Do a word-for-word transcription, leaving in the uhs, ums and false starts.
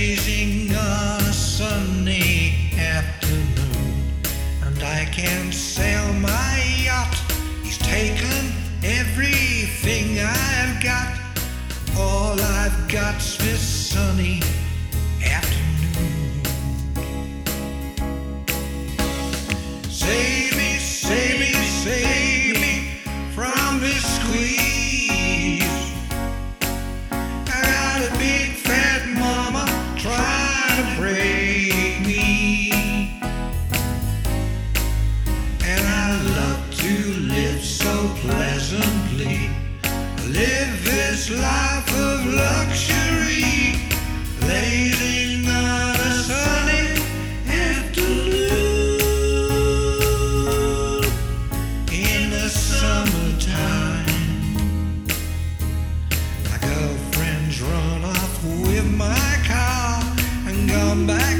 blazing on a sunny afternoon, and I can sail my yacht. He's taken everything I've got. All I've got's this sunny afternoon. Save me, save me, save me from this squeeze. I got a big fat mama trying to break me, and I love to live so pleasantly, live this life of luxury, blazing on a sunny afternoon in the summertime. My girlfriend's run off with my car and gone back